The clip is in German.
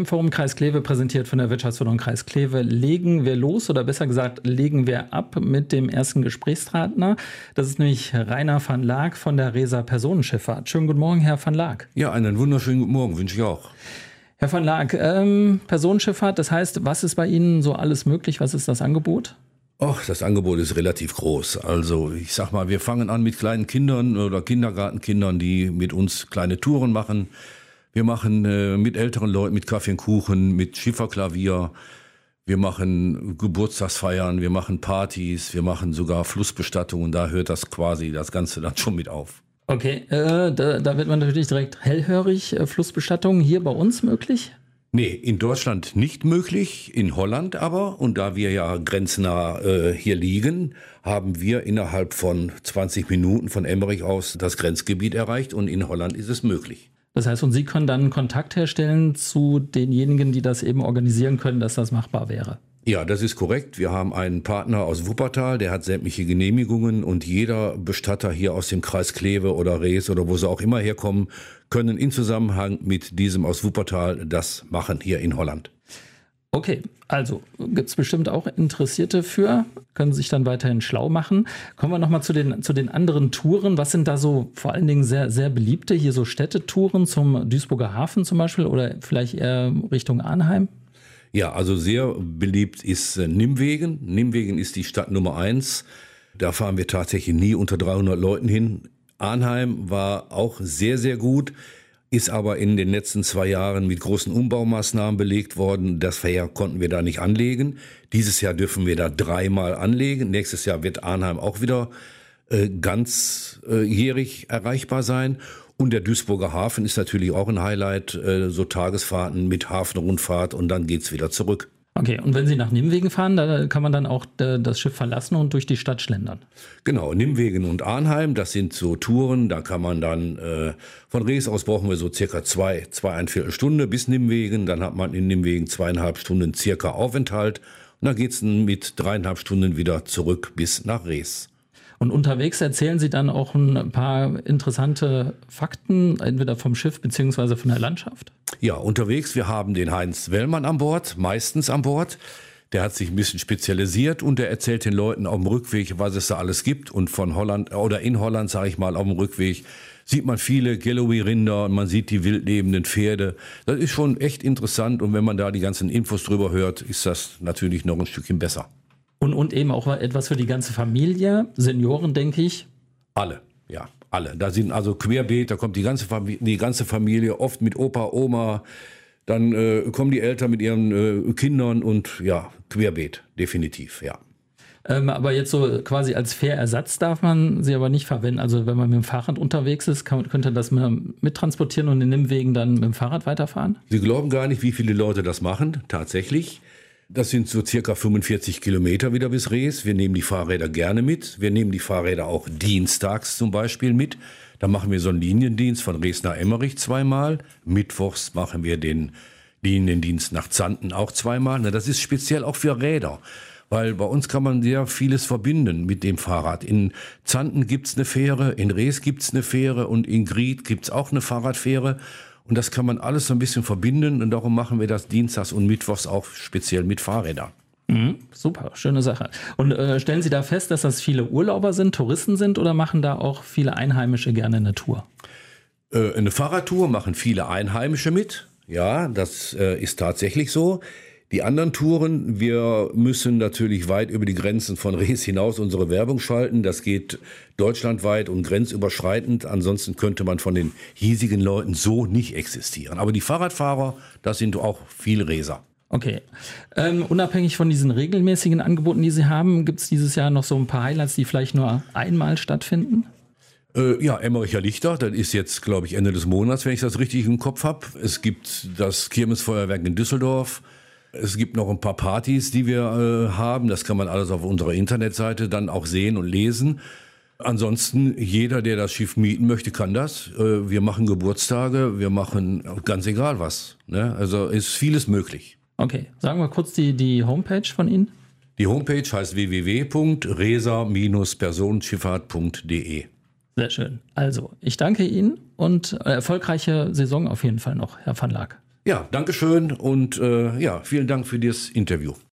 Themenforum Kreis Kleve, präsentiert von der Wirtschaftsförderung Kreis Kleve. Legen wir los, oder besser gesagt, legen wir ab mit dem ersten Gesprächspartner. Das ist nämlich Rainer van Laak von der Resa Personenschifffahrt. Schönen guten Morgen, Herr van Laak. Ja, einen wunderschönen guten Morgen wünsche ich auch. Herr van Laak, Personenschifffahrt, das heißt, was ist bei Ihnen so alles möglich? Was ist das Angebot? Ach, das Angebot ist relativ groß. Also ich sag mal, wir fangen an mit kleinen Kindern oder Kindergartenkindern, die mit uns kleine Touren machen. Wir machen mit älteren Leuten mit Kaffee und Kuchen, mit Schifferklavier. Wir machen Geburtstagsfeiern, wir machen Partys, wir machen sogar Flussbestattungen. Da hört das Ganze dann schon mit auf. Okay, da wird man natürlich direkt hellhörig. Flussbestattungen hier bei uns möglich? Nee, in Deutschland nicht möglich, in Holland aber. Und da wir ja grenznah hier liegen, haben wir innerhalb von 20 Minuten von Emmerich aus das Grenzgebiet erreicht und in Holland ist es möglich. Das heißt, und Sie können dann Kontakt herstellen zu denjenigen, die das eben organisieren können, dass das machbar wäre? Ja, das ist korrekt. Wir haben einen Partner aus Wuppertal, der hat sämtliche Genehmigungen und jeder Bestatter hier aus dem Kreis Kleve oder Rees oder wo sie auch immer herkommen, können in Zusammenhang mit diesem aus Wuppertal das machen hier in Holland. Okay, also gibt es bestimmt auch Interessierte für, können sich dann weiterhin schlau machen. Kommen wir nochmal zu den anderen Touren. Was sind da so vor allen Dingen sehr, sehr beliebte, hier so Städtetouren zum Duisburger Hafen zum Beispiel oder vielleicht eher Richtung Arnheim? Ja, also sehr beliebt ist Nimwegen. Nimwegen ist die Stadt Nummer 1. Da fahren wir tatsächlich nie unter 300 Leuten hin. Arnheim war auch sehr, sehr gut, ist aber in den letzten 2 Jahren mit großen Umbaumaßnahmen belegt worden. Das Fähr konnten wir da nicht anlegen. Dieses Jahr dürfen wir da 3-mal anlegen. Nächstes Jahr wird Arnheim auch wieder ganzjährig erreichbar sein. Und der Duisburger Hafen ist natürlich auch ein Highlight, so Tagesfahrten mit Hafenrundfahrt und dann geht's wieder zurück. Okay, und wenn Sie nach Nimwegen fahren, da kann man dann auch das Schiff verlassen und durch die Stadt schlendern? Genau, Nimwegen und Arnheim, das sind so Touren, da kann man dann, von Rees aus brauchen wir so circa 2,25 Stunden bis Nimwegen, dann hat man in Nimwegen 2,5 Stunden circa Aufenthalt und dann geht's dann mit 3,5 Stunden wieder zurück bis nach Rees. Und unterwegs erzählen Sie dann auch ein paar interessante Fakten, entweder vom Schiff beziehungsweise von der Landschaft? Ja, unterwegs, wir haben den Heinz Wellmann an Bord, meistens an Bord. Der hat sich ein bisschen spezialisiert und der erzählt den Leuten auf dem Rückweg, was es da alles gibt. Und von Holland oder in Holland, sage ich mal, auf dem Rückweg sieht man viele Galloway-Rinder und man sieht die wild lebenden Pferde. Das ist schon echt interessant und wenn man da die ganzen Infos drüber hört, ist das natürlich noch ein Stückchen besser. Und eben auch etwas für die ganze Familie, Senioren, denke ich. Alle, ja, alle. Da sind also querbeet, da kommt die ganze Familie, oft mit Opa, Oma. Dann kommen die Eltern mit ihren Kindern und ja, querbeet, definitiv, ja. Aber jetzt so quasi als Fährersatz darf man sie aber nicht verwenden. Also wenn man mit dem Fahrrad unterwegs ist, könnte das mittransportieren und in Nimwegen dann mit dem Fahrrad weiterfahren? Sie glauben gar nicht, wie viele Leute das machen, tatsächlich. Das sind so circa 45 Kilometer wieder bis Rees. Wir nehmen die Fahrräder gerne mit. Wir nehmen die Fahrräder auch dienstags zum Beispiel mit. Da machen wir so einen Liniendienst von Rees nach Emmerich 2-mal. Mittwochs machen wir den Liniendienst nach Zanten auch 2-mal. Das ist speziell auch für Räder, weil bei uns kann man sehr vieles verbinden mit dem Fahrrad. In Zanten gibt's eine Fähre, in Rees gibt's eine Fähre und in Grieth gibt's auch eine Fahrradfähre. Und das kann man alles so ein bisschen verbinden und darum machen wir das dienstags und mittwochs auch speziell mit Fahrrädern. Super, schöne Sache. Und stellen Sie da fest, dass das viele Urlauber sind, Touristen sind oder machen da auch viele Einheimische gerne eine Tour? Eine Fahrradtour machen viele Einheimische mit. Ja, das ist tatsächlich so. Die anderen Touren, wir müssen natürlich weit über die Grenzen von Rees hinaus unsere Werbung schalten. Das geht deutschlandweit und grenzüberschreitend. Ansonsten könnte man von den hiesigen Leuten so nicht existieren. Aber die Fahrradfahrer, das sind auch viel Reeser. Okay. Unabhängig von diesen regelmäßigen Angeboten, die Sie haben, gibt es dieses Jahr noch so ein paar Highlights, die vielleicht nur einmal stattfinden? Ja, Emmericher Lichter, das ist jetzt, glaube ich, Ende des Monats, wenn ich das richtig im Kopf habe. Es gibt das Kirmesfeuerwerk in Düsseldorf. Es gibt noch ein paar Partys, die wir haben. Das kann man alles auf unserer Internetseite dann auch sehen und lesen. Ansonsten, jeder, der das Schiff mieten möchte, kann das. Wir machen Geburtstage, wir machen ganz egal was. Ne? Also ist vieles möglich. Okay, sagen wir kurz die Homepage von Ihnen. Die Homepage heißt www.resa-personenschifffahrt.de. Sehr schön. Also, ich danke Ihnen und erfolgreiche Saison auf jeden Fall noch, Herr van Laak. Ja, Dankeschön und ja, vielen Dank für das Interview.